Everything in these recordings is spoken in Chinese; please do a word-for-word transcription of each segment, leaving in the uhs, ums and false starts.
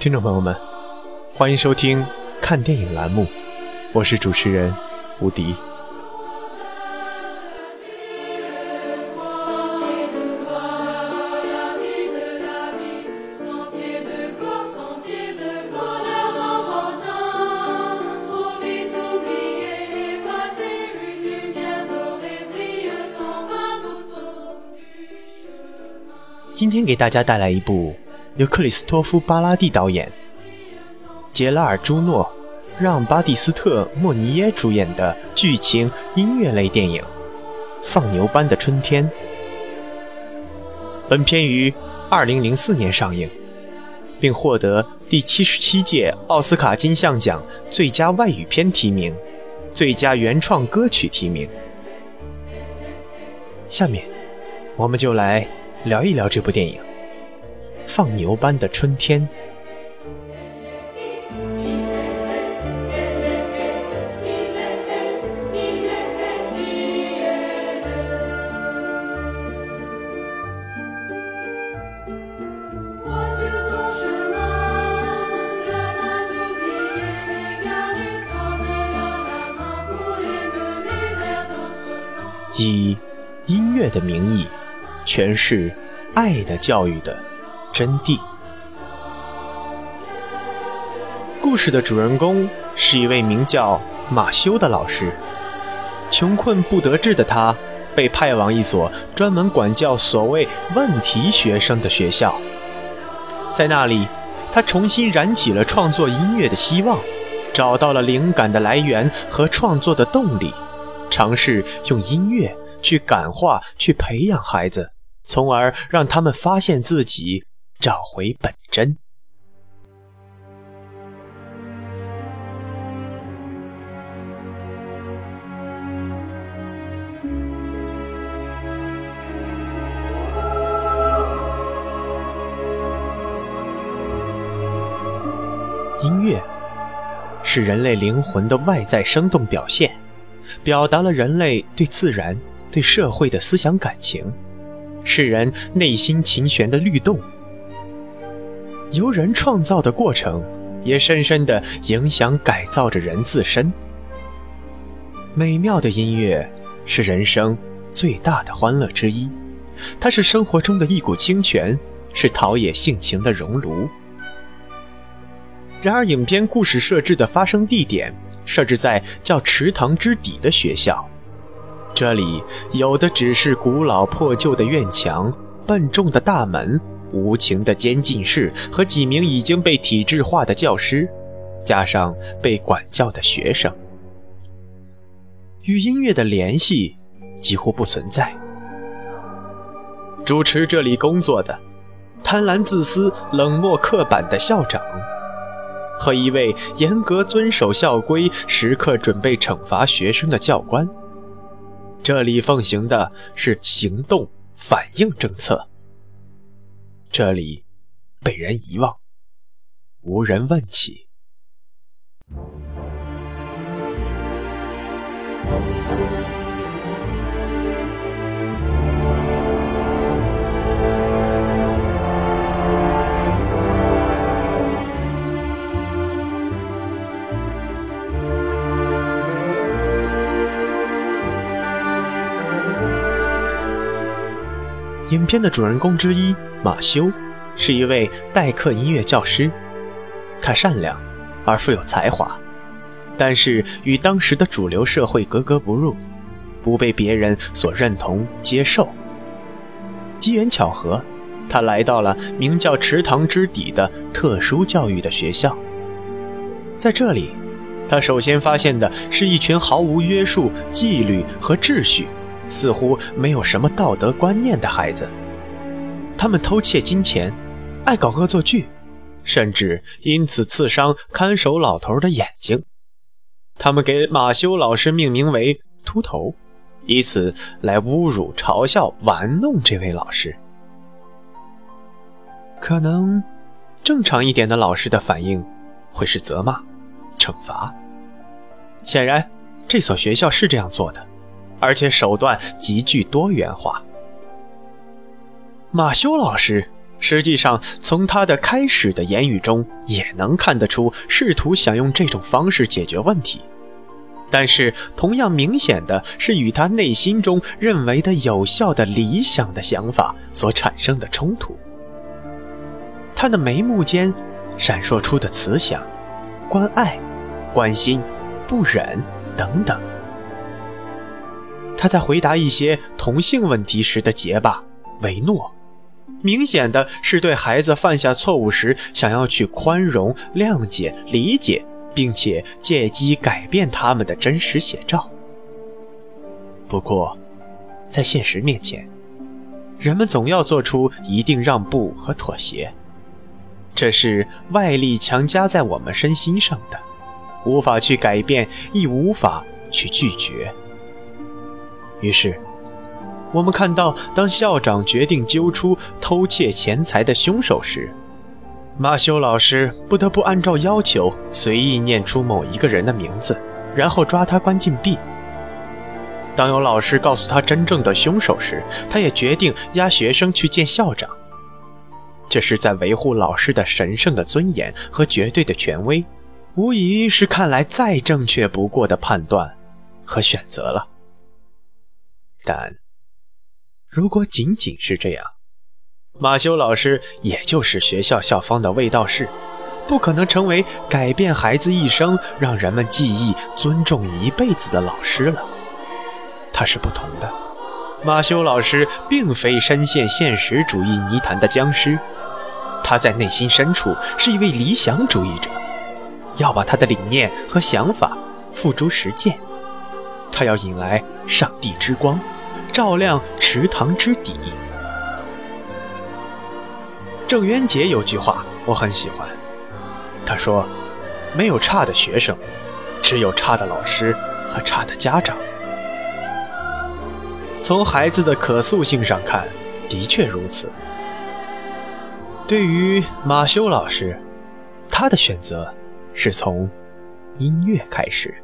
听众朋友们，欢迎收听看电影栏目，我是主持人吴迪。今天给大家带来一部由克里斯托夫·巴拉蒂导演、杰拉尔·朱诺、让·巴蒂斯特·莫尼耶主演的剧情音乐类电影《放牛班的春天》。本片于二零零四年上映，并获得第七十七届奥斯卡金像奖最佳外语片提名、最佳原创歌曲提名。下面我们就来聊一聊这部电影《放牛班的春天》。以音乐的名义诠释爱的教育的真谛。故事的主人公是一位名叫马修的老师，穷困不得志的他被派往一所专门管教所谓问题学生的学校，在那里他重新燃起了创作音乐的希望，找到了灵感的来源和创作的动力，尝试用音乐去感化，去培养孩子，从而让他们发现自己，找回本真。音乐是人类灵魂的外在生动表现，表达了人类对自然、对社会的思想感情，是人内心琴弦的律动。由人创造的过程也深深地影响改造着人自身。美妙的音乐是人生最大的欢乐之一，它是生活中的一股清泉，是陶冶性情的熔炉。然而影片故事设置的发生地点设置在叫池塘之底的学校，这里有的只是古老破旧的院墙、笨重的大门、无情的监禁室和几名已经被体制化的教师，加上被管教的学生。与音乐的联系几乎不存在。主持这里工作的贪婪自私、冷漠刻板的校长，和一位严格遵守校规、时刻准备惩罚学生的教官。这里奉行的是行动反应政策，这里被人遗忘，无人问起。影片的主人公之一马修是一位代课音乐教师，他善良而富有才华，但是与当时的主流社会格格不入，不被别人所认同接受。机缘巧合，他来到了名叫池塘之底的特殊教育的学校。在这里，他首先发现的是一群毫无约束、纪律和秩序，似乎没有什么道德观念的孩子。他们偷窃金钱，爱搞恶作剧，甚至因此刺伤看守老头的眼睛。他们给马修老师命名为秃头，以此来侮辱、嘲笑、玩弄这位老师。可能正常一点的老师的反应会是责骂、惩罚。显然这所学校是这样做的，而且手段极具多元化。马修老师实际上，从他的开始的言语中也能看得出，试图想用这种方式解决问题。但是，同样明显的是与他内心中认为的有效的理想的想法所产生的冲突。他的眉目间闪烁出的慈祥、关爱、关心、不忍等等。他在回答一些同性问题时的结巴、唯诺，明显的是对孩子犯下错误时想要去宽容、谅解、理解，并且借机改变他们的真实写照。不过，在现实面前，人们总要做出一定让步和妥协，这是外力强加在我们身心上的，无法去改变，亦无法去拒绝。于是，我们看到，当校长决定揪出偷窃钱财的凶手时，马修老师不得不按照要求随意念出某一个人的名字，然后抓他关禁闭。当有老师告诉他真正的凶手时，他也决定押学生去见校长。这是在维护老师的神圣的尊严和绝对的权威，无疑是看来再正确不过的判断和选择了。但如果仅仅是这样，马修老师也就是学校校方的卫道士，不可能成为改变孩子一生、让人们记忆、尊重一辈子的老师了。他是不同的，马修老师并非深陷现实主义泥潭的僵尸，他在内心深处是一位理想主义者，要把他的理念和想法付诸实践。他要引来上帝之光，照亮池塘之底。郑渊洁有句话我很喜欢，他说，没有差的学生，只有差的老师和差的家长。从孩子的可塑性上看，的确如此。对于马修老师，他的选择是从音乐开始。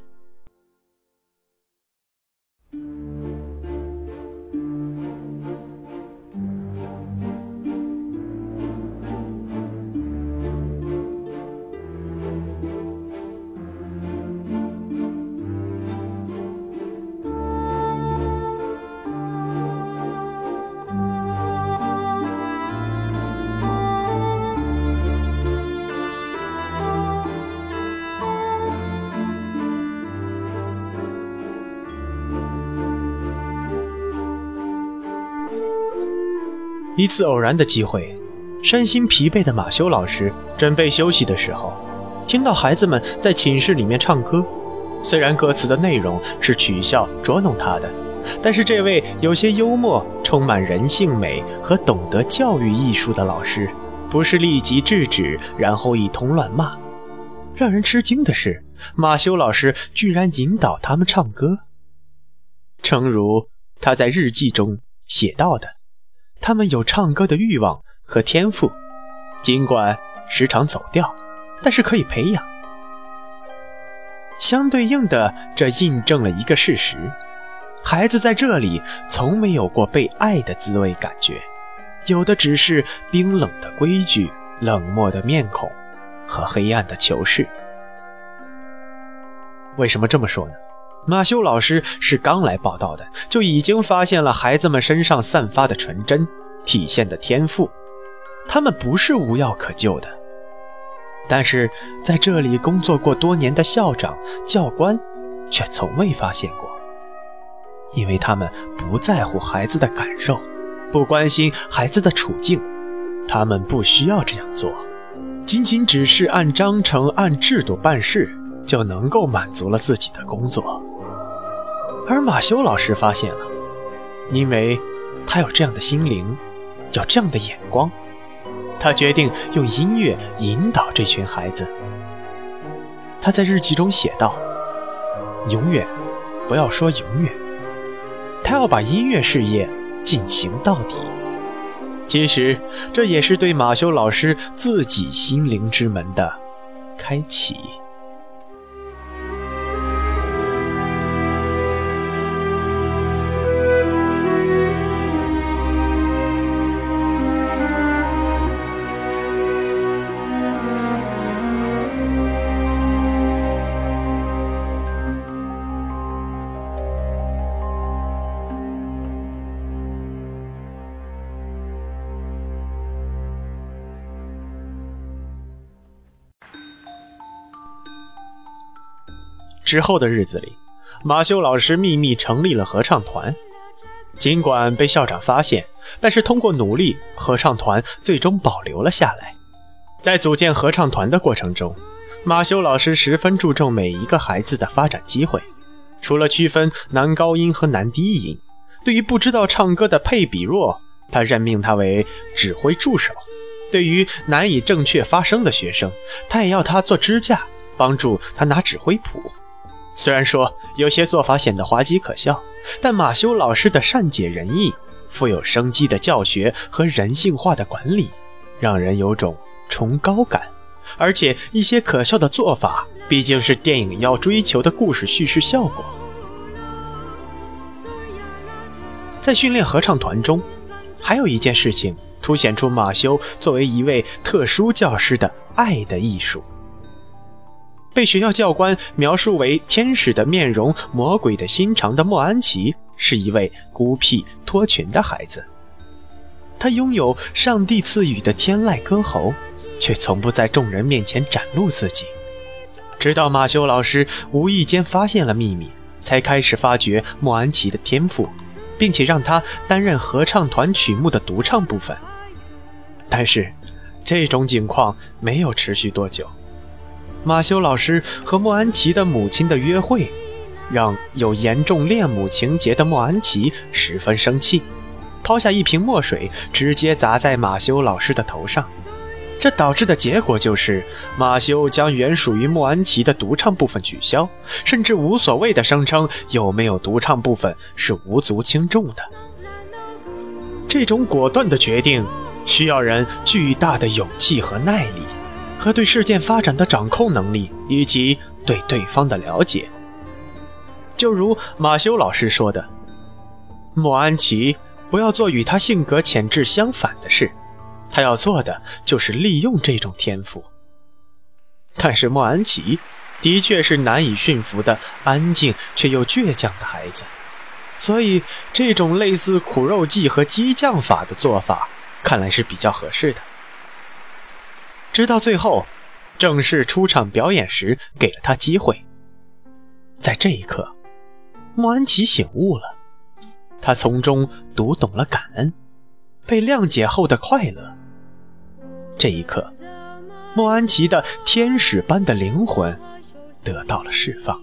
一次偶然的机会，身心疲惫的马修老师准备休息的时候，听到孩子们在寝室里面唱歌。虽然歌词的内容是取笑捉弄他的，但是这位有些幽默、充满人性美和懂得教育艺术的老师，不是立即制止，然后一通乱骂。让人吃惊的是，马修老师居然引导他们唱歌。诚如他在日记中写到的，他们有唱歌的欲望和天赋，尽管时常走调，但是可以培养。相对应的，这印证了一个事实，孩子在这里从没有过被爱的滋味感觉，有的只是冰冷的规矩、冷漠的面孔和黑暗的囚室。为什么这么说呢？马修老师是刚来报道的，就已经发现了孩子们身上散发的纯真，体现的天赋，他们不是无药可救的。但是在这里工作过多年的校长、教官却从未发现过，因为他们不在乎孩子的感受，不关心孩子的处境，他们不需要这样做，仅仅只是按章程、按制度办事，就能够满足了自己的工作。而马修老师发现了，因为他有这样的心灵，有这样的眼光，他决定用音乐引导这群孩子。他在日记中写道，永远不要说永远，他要把音乐事业进行到底。其实这也是对马修老师自己心灵之门的开启。 之后的日子里，马修老师秘密成立了合唱团。尽管被校长发现，但是通过努力，合唱团最终保留了下来。在组建合唱团的过程中，马修老师十分注重每一个孩子的发展机会。除了区分男高音和男低音，对于不知道唱歌的佩比若，他任命他为指挥助手。对于难以正确发声的学生，他也要他做支架，帮助他拿指挥谱。虽然说有些做法显得滑稽可笑，但马修老师的善解人意、富有生机的教学和人性化的管理，让人有种崇高感。而且一些可笑的做法，毕竟是电影要追求的故事叙事效果。在训练合唱团中，还有一件事情凸显出马修作为一位特殊教师的爱的艺术。被学校教官描述为天使的面容、魔鬼的心肠的莫安琪，是一位孤僻脱群的孩子。他拥有上帝赐予的天籁歌喉，却从不在众人面前展露自己。直到马修老师无意间发现了秘密，才开始发掘莫安琪的天赋，并且让他担任合唱团曲目的独唱部分。但是这种情况没有持续多久，马修老师和莫安琪的母亲的约会，让有严重恋母情节的莫安琪十分生气，抛下一瓶墨水直接砸在马修老师的头上。这导致的结果就是马修将原属于莫安琪的独唱部分取消，甚至无所谓的声称有没有独唱部分是无足轻重的。这种果断的决定需要人巨大的勇气和耐力，和对事件发展的掌控能力，以及对对方的了解。就如马修老师说的，莫安琪不要做与他性格潜质相反的事，他要做的就是利用这种天赋。但是莫安琪的确是难以驯服的安静却又倔强的孩子，所以这种类似苦肉计和激将法的做法看来是比较合适的。直到最后正式出场表演时，给了他机会。在这一刻，莫安琪醒悟了，他从中读懂了感恩，被谅解后的快乐。这一刻，莫安琪的天使般的灵魂得到了释放。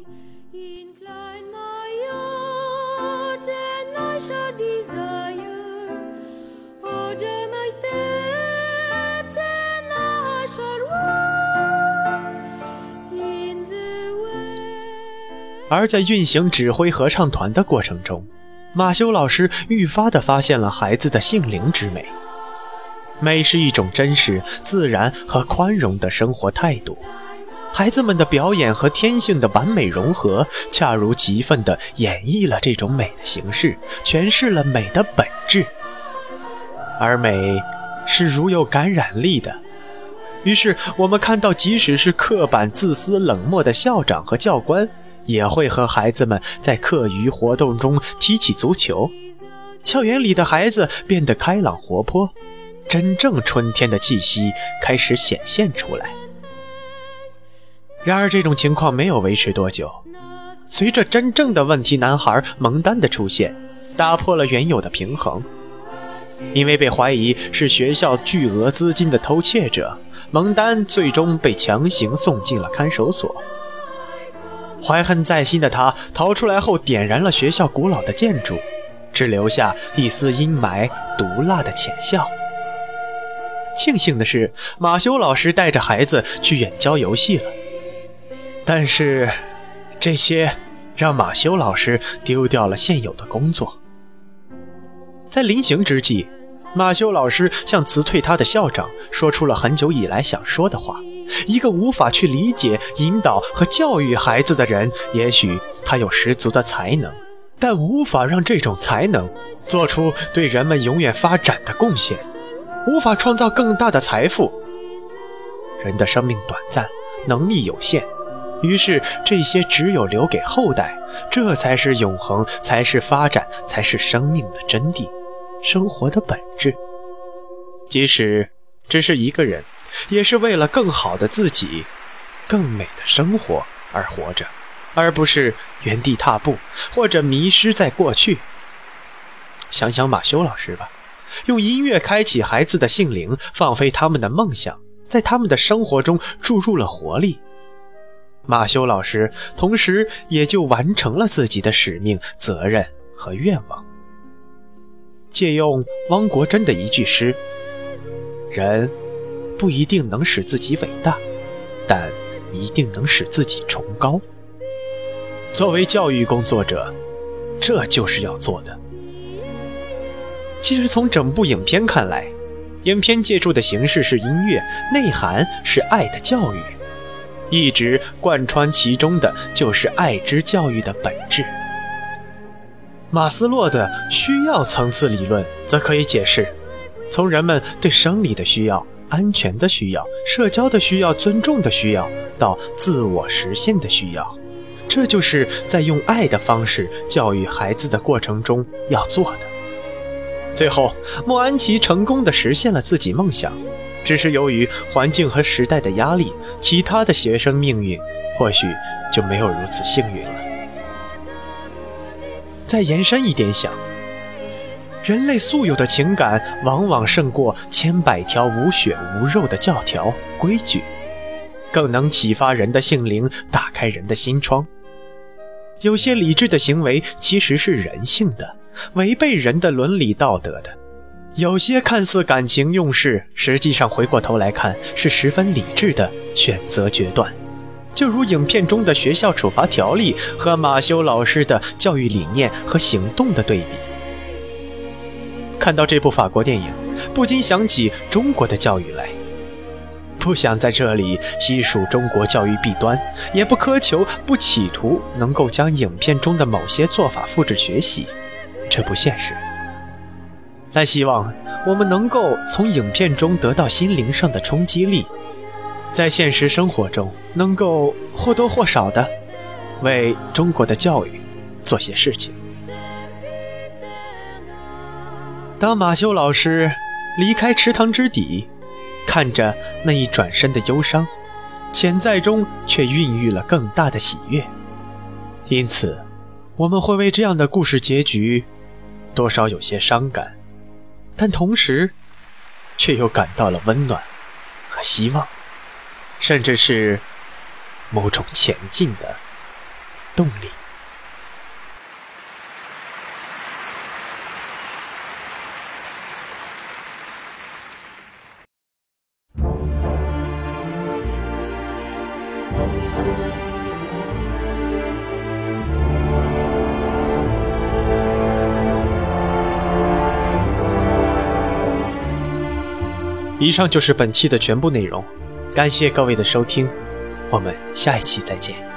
而在运行指挥合唱团的过程中，马修老师愈发地发现了孩子的性灵之美。美是一种真实、自然和宽容的生活态度。孩子们的表演和天性的完美融合，恰如其分地演绎了这种美的形式，诠释了美的本质。而美是如有感染力的。于是我们看到，即使是刻板、自私、冷漠的校长和教官，也会和孩子们在课余活动中踢起足球。校园里的孩子变得开朗活泼，真正春天的气息开始显现出来。然而这种情况没有维持多久，随着真正的问题男孩蒙丹的出现，打破了原有的平衡。因为被怀疑是学校巨额资金的偷窃者，蒙丹最终被强行送进了看守所。怀恨在心的他逃出来后，点燃了学校古老的建筑，只留下一丝阴霾毒辣的浅笑。庆幸的是，马修老师带着孩子去远郊游戏了，但是这些让马修老师丢掉了现有的工作。在临行之际，马修老师向辞退他的校长说出了很久以来想说的话。一个无法去理解、引导和教育孩子的人，也许他有十足的才能，但无法让这种才能做出对人们永远发展的贡献，无法创造更大的财富。人的生命短暂，能力有限，于是这些只有留给后代，这才是永恒，才是发展，才是生命的真谛，生活的本质。即使只是一个人，也是为了更好的自己，更美的生活而活着。 而不是原地踏步或者迷失在过去。想想马修老师吧，用音乐开启孩子的性灵，放飞他们的梦想，在他们的生活中注入了活力。马修老师同时也就完成了自己的使命、责任和愿望。借用汪国真的一句诗，人不一定能使自己伟大，但一定能使自己崇高。作为教育工作者，这就是要做的。其实从整部影片看来，影片借助的形式是音乐，内涵是爱的教育，一直贯穿其中的就是爱之教育的本质。马斯洛的需要层次理论则可以解释，从人们对生理的需要、安全的需要、社交的需要、尊重的需要，到自我实现的需要，这就是在用爱的方式教育孩子的过程中要做的。最后，莫安琪成功地实现了自己梦想，只是由于环境和时代的压力，其他的学生命运或许就没有如此幸运了。再延伸一点想，人类素有的情感往往胜过千百条无血无肉的教条规矩，更能启发人的性灵，打开人的心窗。有些理智的行为其实是人性的，违背人的伦理道德的；有些看似感情用事，实际上回过头来看是十分理智的选择决断。就如影片中的学校处罚条例和马修老师的教育理念和行动的对比。看到这部法国电影，不禁想起中国的教育来。不想在这里细数中国教育弊端，也不苛求，不企图能够将影片中的某些做法复制学习，这不现实。但希望我们能够从影片中得到心灵上的冲击力，在现实生活中能够或多或少的为中国的教育做些事情。当马修老师离开池塘之底，看着那一转身的忧伤，潜在中却孕育了更大的喜悦。因此我们会为这样的故事结局多少有些伤感，但同时却又感到了温暖和希望，甚至是某种前进的动力。以上就是本期的全部内容，感谢各位的收听，我们下一期再见。